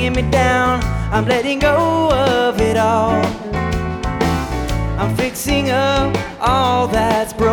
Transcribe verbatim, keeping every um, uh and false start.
bringing me down. I'm letting go of it all. I'm fixing up all that's broken.